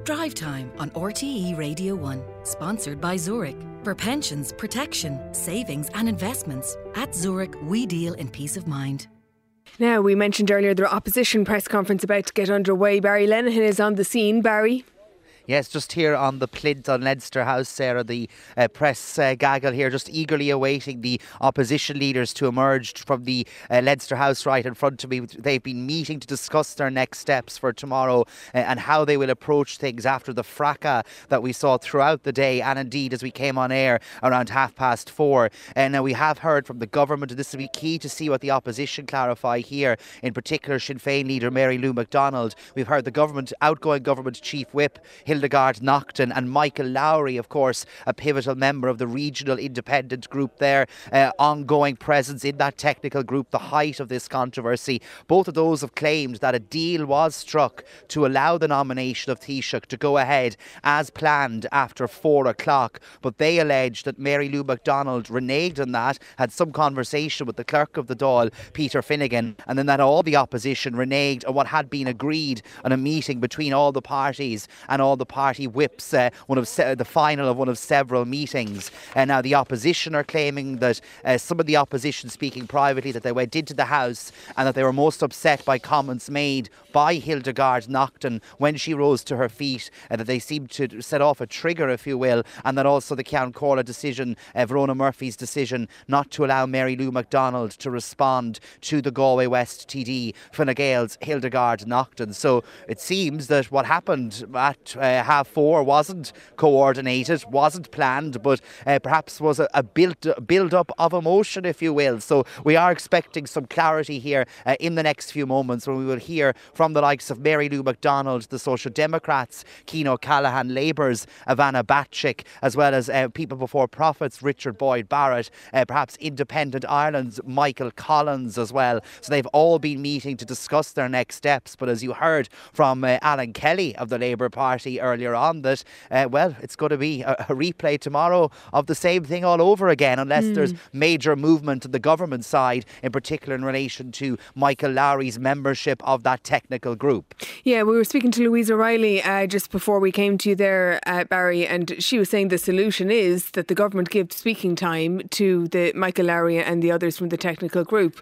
Drive Time on RTE Radio 1, sponsored by Zurich. For pensions, protection, savings and investments, at Zurich we deal in peace of mind. Now, we mentioned earlier the opposition press conference about to get underway. Barry Lenihan is on the scene. Barry? Yes, just here on the plinth on Leinster House, Sarah, the press gaggle here, just eagerly awaiting the opposition leaders to emerge from the Leinster House right in front of me. They've been meeting to discuss their next steps for tomorrow and how they will approach things after the fracas that we saw throughout the day, and indeed as we came on air around 4:30. And now we have heard from the government, and this will be key to see what the opposition clarify here, in particular Sinn Féin leader Mary Lou McDonald. We've heard the outgoing government chief whip Hildegard Naughton, and Michael Lowry, of course, a pivotal member of the regional independent group there, ongoing presence in that technical group, the height of this controversy. Both of those have claimed that a deal was struck to allow the nomination of Taoiseach to go ahead as planned after 4 o'clock, but they allege that Mary Lou McDonald reneged on that, had some conversation with the clerk of the Dáil, Peter Finnegan, and then that all the opposition reneged on what had been agreed on a meeting between all the parties and all the party whips, the final of one of several meetings. And now the opposition are claiming that some of the opposition speaking privately, that they went into the House and that they were most upset by comments made by Hildegard Naughton when she rose to her feet, and that they seemed to set off a trigger, if you will, and that also the Ceann Comhairle decision, Verona Murphy's decision not to allow Mary Lou McDonald to respond to the Galway West TD Fine Gael's Hildegard Naughton. So it seems that what happened at 4:30 wasn't coordinated, wasn't planned, but perhaps was a build-up of emotion, if you will. So we are expecting some clarity here in the next few moments, when we will hear from the likes of Mary Lou McDonald, the Social Democrats, Cian O'Callaghan, Labour's Ivana Bacik, as well as People Before Profits, Richard Boyd Barrett, perhaps Independent Ireland's Michael Collins as well. So they've all been meeting to discuss their next steps. But as you heard from Alan Kelly of the Labour Party earlier on, that it's going to be a replay tomorrow of the same thing all over again, unless there's major movement on the government side, in particular in relation to Michael Lowry's membership of that technical group. Yeah, we were speaking to Louise O'Reilly just before we came to you there, Barry, and she was saying the solution is that the government give speaking time to the Michael Lowry and the others from the technical group.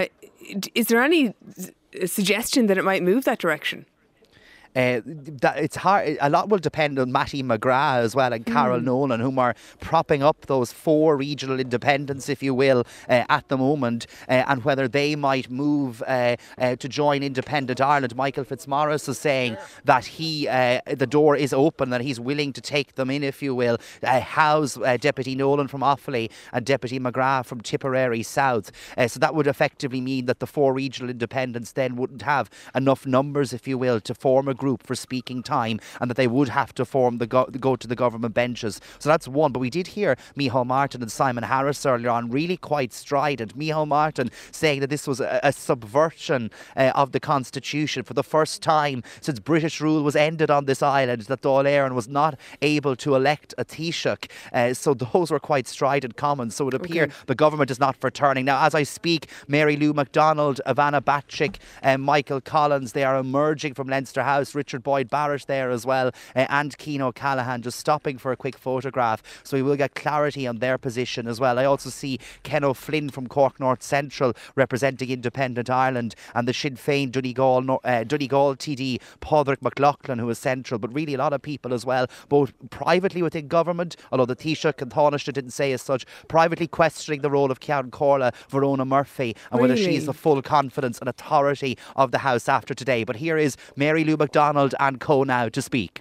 Is there any suggestion that it might move that direction? It's hard. A lot will depend on Mattie McGrath as well and Carol Nolan, whom are propping up those 4 regional independents, if you will, at the moment, and whether they might move to join Independent Ireland. Michael Fitzmaurice is saying that the door is open, that he's willing to take them in, if you will, house Deputy Nolan from Offaly and Deputy McGrath from Tipperary South. So that would effectively mean that the 4 regional independents then wouldn't have enough numbers, if you will, to form a group for speaking time, and that they would have to go to the government benches. So that's one. But we did hear Micheál Martin and Simon Harris earlier on really quite strident. Micheál Martin saying that this was a subversion of the Constitution. For the first time since British rule was ended on this island, that Dáil Éireann was not able to elect a Taoiseach. So those were quite strident comments. So it would appear the government is not for turning. Now, as I speak, Mary Lou McDonald, Ivana Bacik, Michael Collins, they are emerging from Leinster House. Richard Boyd Barrett there as well, and Cian O'Callaghan just stopping for a quick photograph. So we will get clarity on their position as well. I also see Ken O'Flynn from Cork North Central representing Independent Ireland, and the Sinn Féin Donegal TD Padraig McLaughlin, who is central, but really a lot of people as well, both privately within government, although the Taoiseach and Taoiseach didn't say as such, privately questioning the role of Ceann Comhairle, Verona Murphy, and whether she is the full confidence and authority of the House after today. But here is Mary Lou McDonald and co now to speak.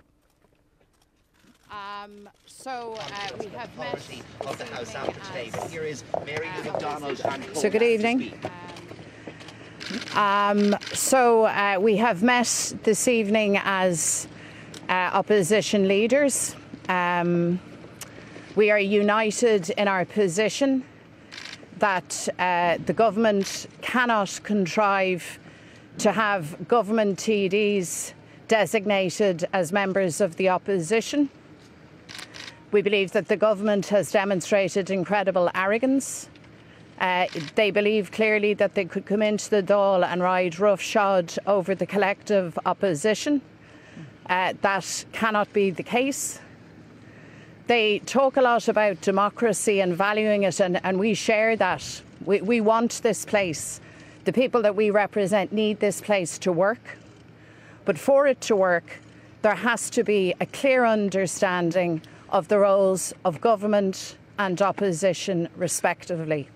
We have met of the House after today, but here is Mary Lou McDonald and co. So good evening. We have met this evening as opposition leaders. We are united in our position that the government cannot contrive to have government TDs designated as members of the opposition. We believe that the government has demonstrated incredible arrogance. They believe clearly that they could come into the Dáil and ride roughshod over the collective opposition. That cannot be the case. They talk a lot about democracy and valuing it, and we share that. We want this place. The people that we represent need this place to work. But for it to work, there has to be a clear understanding of the roles of government and opposition, respectively.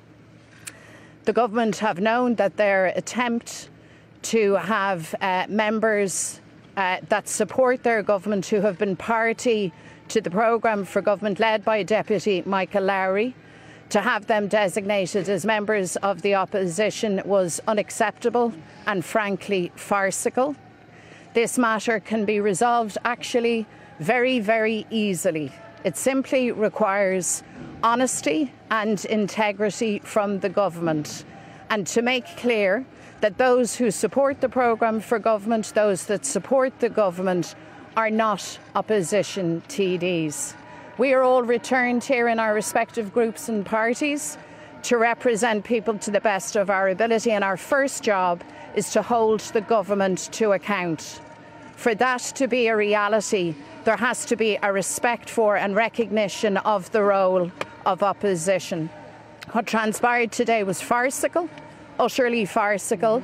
The government have known that their attempt to have members that support their government who have been party to the programme for government led by Deputy Michael Lowry, to have them designated as members of the opposition was unacceptable and frankly farcical. This matter can be resolved actually very, very easily. It simply requires honesty and integrity from the government, and to make clear that those who support the programme for government, those that support the government, are not opposition TDs. We are all returned here in our respective groups and parties to represent people to the best of our ability, and our first job is to hold the government to account. For that to be a reality, there has to be a respect for and recognition of the role of opposition. What transpired today was farcical, utterly farcical,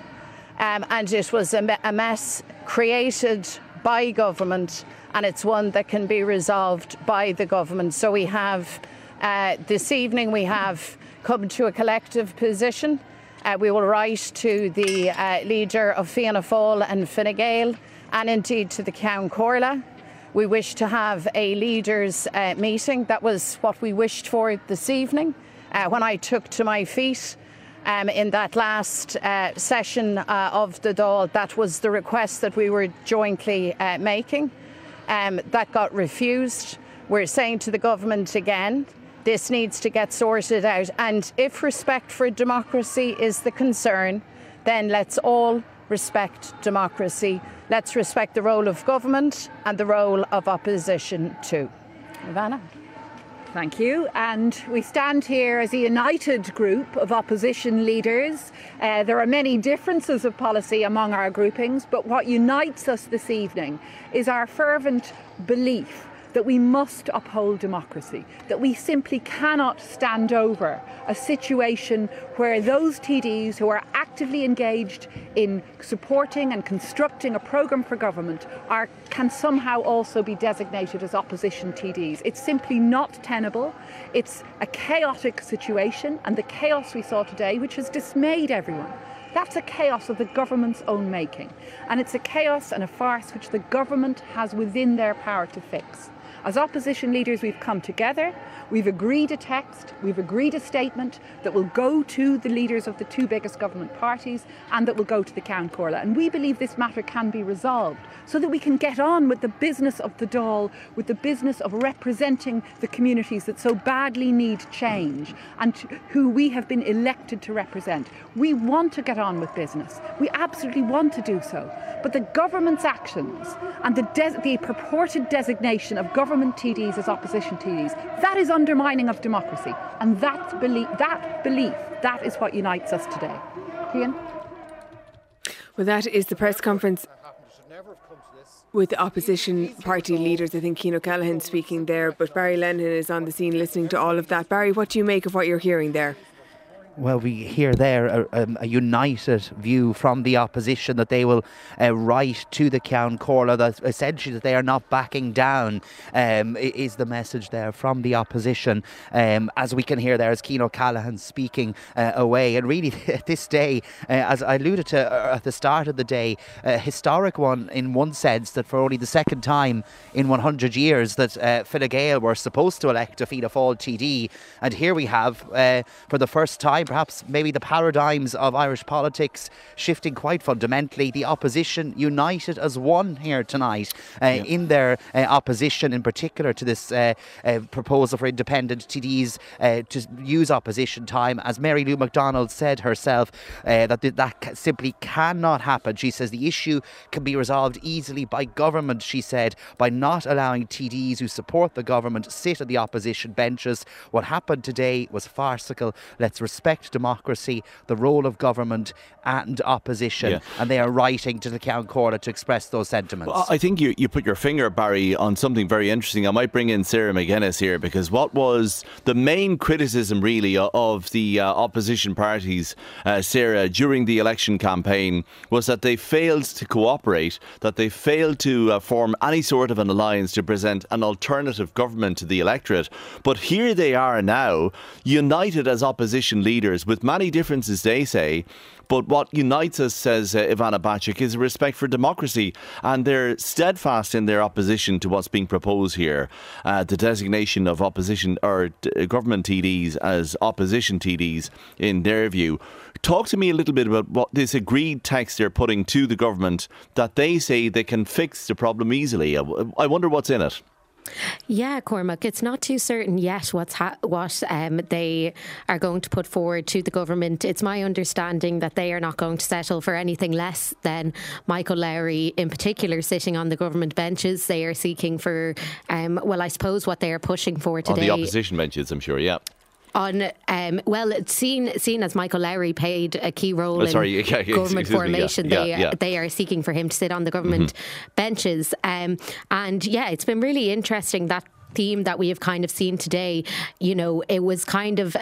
and it was a mess created by government, and it's one that can be resolved by the government. So we have, this evening, we have come to a collective position. We will write to the leader of Fianna Fáil and Fine Gael, and indeed to the Ceann Comhairle. We wish to have a leaders' meeting. That was what we wished for this evening. When I took to my feet in that last session of the Dáil, that was the request that we were jointly making. That got refused. We're saying to the government again, this needs to get sorted out. And if respect for democracy is the concern, then let's all respect democracy. Let's respect the role of government and the role of opposition too. Ivana. Thank you. And we stand here as a united group of opposition leaders. There are many differences of policy among our groupings, but what unites us this evening is our fervent belief that we must uphold democracy, that we simply cannot stand over a situation where those TDs who are actively engaged in supporting and constructing a programme for government can somehow also be designated as opposition TDs. It's simply not tenable. It's a chaotic situation, and the chaos we saw today, which has dismayed everyone, that's a chaos of the government's own making. And it's a chaos and a farce which the government has within their power to fix. As opposition leaders, we've come together, we've agreed a text, we've agreed a statement that will go to the leaders of the two biggest government parties and that will go to the Ceann Comhairle. And we believe this matter can be resolved so that we can get on with the business of the Dáil, with the business of representing the communities that so badly need change and who we have been elected to represent. We want to get on with business. We absolutely want to do so. But the government's actions and the purported designation of government TDs as opposition TDs, that is undermining of democracy. And that belief, that is what unites us today. Cian? Well, that is the press conference with the opposition party leaders. I think Cian O'Callaghan speaking there, but Barry Lennon is on the scene listening to all of that. Barry, what do you make of what you're hearing there? Well, we hear there a united view from the opposition that they will write to the Ceann Comhairle, that essentially that they are not backing down, is the message there from the opposition. As we can hear there, as Cian O'Callaghan speaking away. And really, at this day, as I alluded to at the start of the day, a historic one in one sense, that for only the second time in 100 years that Fine Gael were supposed to elect a Fianna Fáil TD. And here we have, for the first time, perhaps maybe the paradigms of Irish politics shifting quite fundamentally. The opposition united as one here tonight in their opposition, in particular to this proposal for independent TDs to use opposition time. As Mary Lou McDonald said herself, that simply cannot happen. She says the issue can be resolved easily by government, she said, by not allowing TDs who support the government sit at the opposition benches. What happened today was farcical. Let's respect respect democracy, the role of government and opposition, and they are writing to the Ceann Comhairle to express those sentiments. Well, I think you put your finger, Barry, on something very interesting. I might bring in Sarah McGuinness here, because what was the main criticism really of the opposition parties, Sarah, during the election campaign was that they failed to cooperate, that they failed to form any sort of an alliance to present an alternative government to the electorate. But here they are now, united as opposition leaders with many differences, they say. But what unites us, says Ivana Bacik, is a respect for democracy, and they're steadfast in their opposition to what's being proposed here. The designation of opposition or government TDs as opposition TDs in their view. Talk to me a little bit about what this agreed text they're putting to the government that they say they can fix the problem easily. I wonder what's in it. Yeah, Cormac, it's not too certain yet what they are going to put forward to the government. It's my understanding that they are not going to settle for anything less than Michael Lowry in particular sitting on the government benches. They are seeking for, I suppose what they are pushing for today. On the opposition benches, I'm sure, yeah. It's seen as Michael Lowry played a key role in government formation. They are seeking for him to sit on the government benches. It's been really interesting, that theme that we have kind of seen today. You know, it was kind of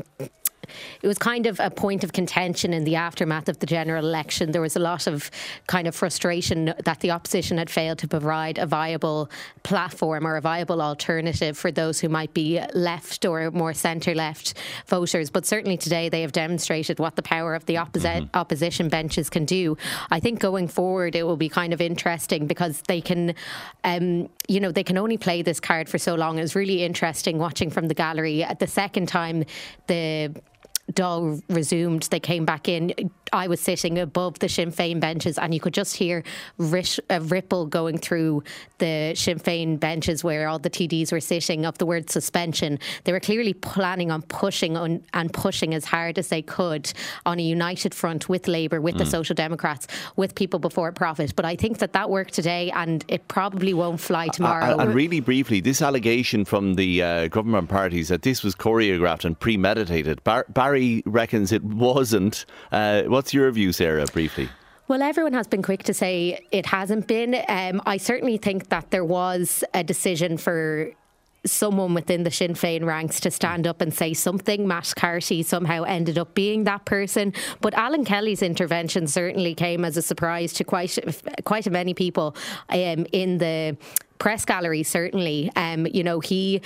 a point of contention in the aftermath of the general election. There was a lot of kind of frustration that the opposition had failed to provide a viable platform or a viable alternative for those who might be left or more centre-left voters. But certainly today they have demonstrated what the power of the opposition benches can do. I think going forward it will be kind of interesting because they can, they can only play this card for so long. It was really interesting watching from the gallery. At the second time the Dáil resumed, they came back in. I was sitting above the Sinn Féin benches and you could just hear a ripple going through the Sinn Féin benches where all the TDs were sitting of the word suspension. They were clearly planning on pushing as hard as they could on a united front with Labour, with the Social Democrats, with People Before Profit. But I think that worked today and it probably won't fly tomorrow. And really briefly, this allegation from the government parties that this was choreographed and premeditated, Barry reckons it wasn't. What's your view, Sarah, briefly? Well, everyone has been quick to say it hasn't been. I certainly think that there was a decision for someone within the Sinn Féin ranks to stand up and say something. Matt Carty somehow ended up being that person. But Alan Kelly's intervention certainly came as a surprise to quite a many people in the press gallery, certainly. He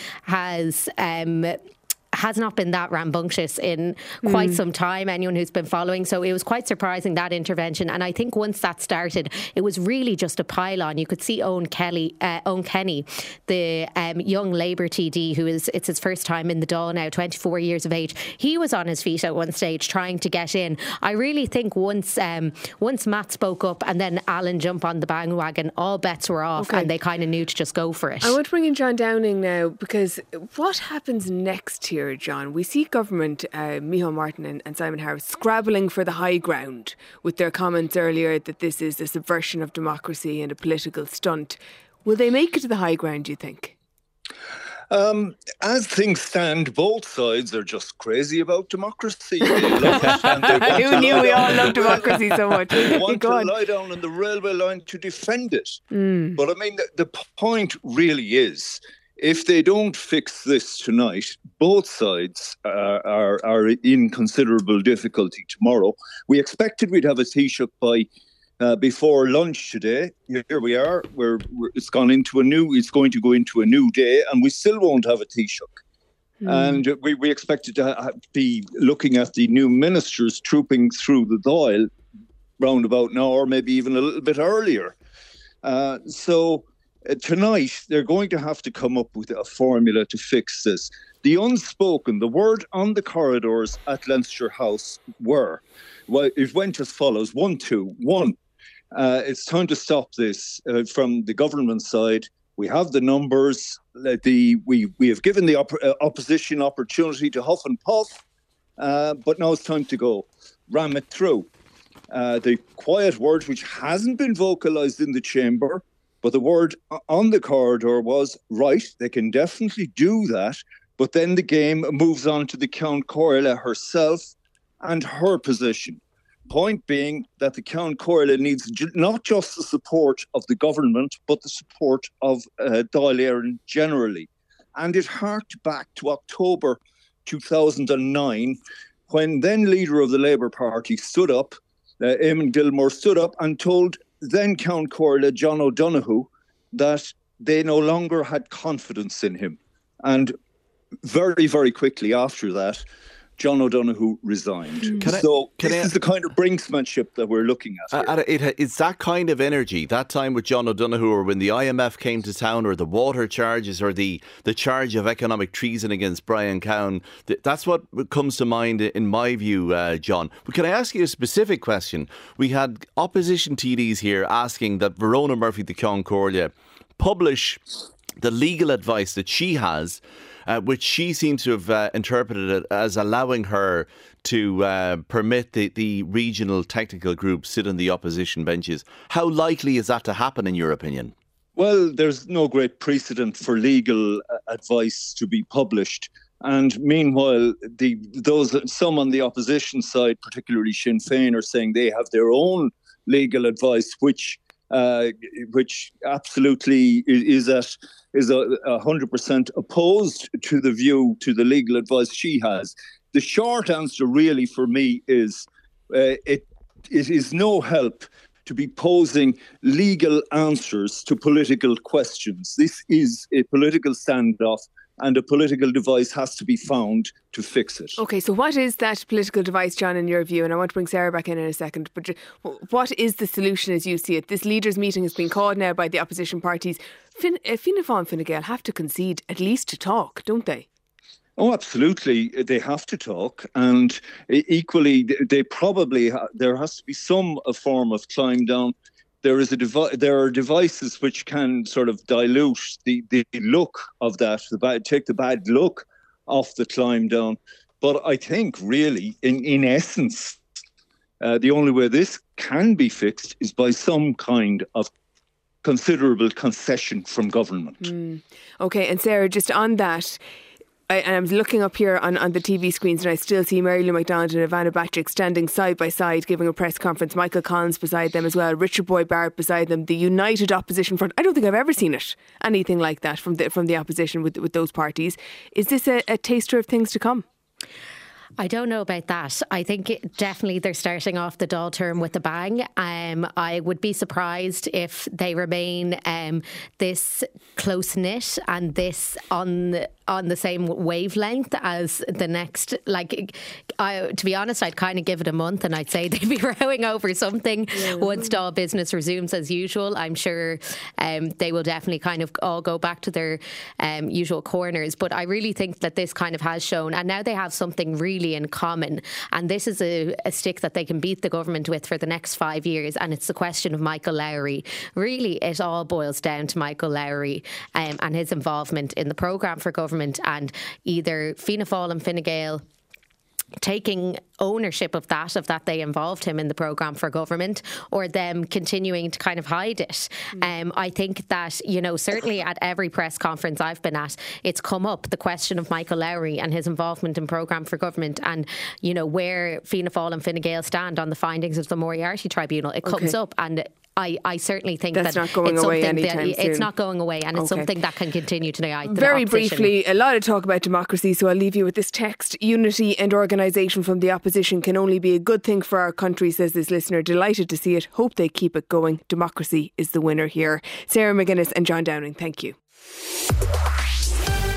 has not been that rambunctious in quite some time, anyone who's been following. So it was quite surprising, that intervention. And I think once that started, it was really just a pile-on. You could see Owen Kenny, the young Labour TD, it's his first time in the Dáil now, 24 years of age. He was on his feet at one stage trying to get in. I really think once Matt spoke up and then Alan jumped on the bandwagon, all bets were off and they kind of knew to just go for it. I want to bring in John Downing now, because what happens next here, John? We see government, Micheál Martin and Simon Harris, scrabbling for the high ground with their comments earlier that this is a subversion of democracy and a political stunt. Will they make it to the high ground, do you think? As things stand, both sides are just crazy about democracy. They love it, and they want Who knew we all love democracy so much? They want to lie down on the railway line to defend it. But I mean, the point really is, if they don't fix this tonight, both sides are in considerable difficulty tomorrow. We expected we'd have a Taoiseach by before lunch today. Here we are. It's going to go into a new day, and we still won't have a Taoiseach. And we expected to be looking at the new ministers trooping through the Dáil round about now, or maybe even a little bit earlier. Tonight, they're going to have to come up with a formula to fix this. The word on the corridors at Leinster House it went as follows: 1, 2, 1. It's time to stop this from the government side. We have the numbers. We have given the opposition opportunity to huff and puff, but now it's time to go. Ram it through. The quiet word, which hasn't been vocalised in the chamber, but the word on the corridor was, right, they can definitely do that, But then the game moves on to the Count Comhairle herself and her position. Point being that the Count Comhairle needs not just the support of the government, but the support of Dáil Éireann generally. And it harked back to October 2009, when then leader of the Labour Party stood up, Eamon Gilmore stood up and told then Count Comhairle, John O'Donoghue, that they no longer had confidence in him. And very, very quickly after that, John O'Donoghue resigned. This is the kind of brinksmanship that we're looking at. It's that kind of energy, that time with John O'Donoghue, or when the IMF came to town, or the water charges, or the charge of economic treason against Brian Cowan. That's what comes to mind in my view, John. But can I ask you a specific question? We had opposition TDs here asking that Verona Murphy, the Count Comhairle, publish the legal advice that she has, which she seems to have interpreted it as allowing her to permit the regional technical groups sit on the opposition benches. How likely is that to happen, in your opinion? Well, there's no great precedent for legal advice to be published. And meanwhile, some on the opposition side, particularly Sinn Féin, are saying they have their own legal advice, which absolutely is 100% opposed to the legal advice she has. The short answer really for me is it is no help to be posing legal answers to political questions. This is a political standoff, and a political device has to be found to fix it. OK, so what is that political device, John, in your view? And I want to bring Sarah back in a second. But what is the solution as you see it? This leaders' meeting has been called now by the opposition parties. Fianna Fáil and Fine Gael have to concede at least to talk, don't they? Oh, absolutely. They have to talk. And equally, there has to be some form of climb down. There are devices which can sort of dilute the look of that, take the bad look off the climb down. But I think really, in essence, the only way this can be fixed is by some kind of considerable concession from government. OK, and Sarah, just on that, I was looking up here on the TV screens and I still see Mary Lou McDonald and Ivana Bacik standing side by side giving a press conference. Michael Collins beside them as well. Richard Boyd Barrett beside them. The United Opposition Front. I don't think I've ever seen anything like that from the opposition with those parties. Is this a taster of things to come? I don't know about that. I think definitely they're starting off the Dáil term with a bang. I would be surprised if they remain this close-knit and this on the same wavelength as the next. To be honest, I'd kind of give it a month and I'd say they'd be rowing over something once Dáil business resumes as usual. I'm sure they will definitely kind of all go back to their usual corners. But I really think that this kind of has shown, and now they have something really in common, and this is a stick that they can beat the government with for the next 5 years, and it's the question of Michael Lowry. Really, it all boils down to Michael Lowry and his involvement in the programme for government, and either Fianna Fáil and Fine Gael taking ownership of that they involved him in the programme for government, or them continuing to kind of hide it. I think that, certainly at every press conference I've been at, it's come up, the question of Michael Lowry and his involvement in programme for government, and, where Fianna Fáil and Fine Gael stand on the findings of the Moriarty Tribunal. It comes up, and I certainly think that's not going away anytime soon. It's not going away, and it's something that can continue to unite the Very opposition. Briefly, a lot of talk about democracy, so I'll leave you with this text. Unity and organisation from the opposition can only be a good thing for our country, says this listener. Delighted to see it. Hope they keep it going. Democracy is the winner here. Sarah McGuinness and John Downing, thank you.